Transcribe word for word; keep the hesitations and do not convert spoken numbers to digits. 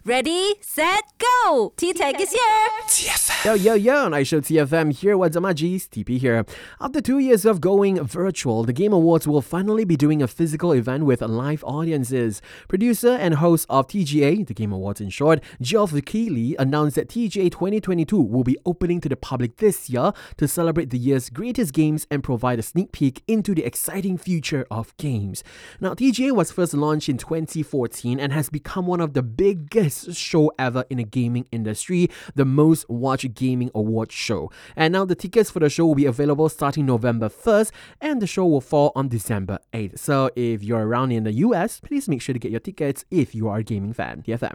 Ready, set, go! T-Tech is here! T F M. Yo, yo, yo, and I show T F M here. What's up, my G's? T P here. After two years of going virtual, the Game Awards will finally be doing a physical event with live audiences. Producer and host of T G A, the Game Awards in short, Geoff Keighley, announced that T G A twenty twenty-two will be opening to the public this year to celebrate the year's greatest games and provide a sneak peek into the exciting future of games. Now, T G A was first launched in twenty fourteen and has become one of the biggest show ever in the gaming industry, the most watched gaming awards show. And now the tickets for the show will be available starting November first, and the show will fall on December eighth. So if you're around in the U S, please make sure to get your tickets if you are a gaming fan. T F M.